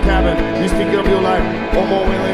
cabin. You speak of your life, or more when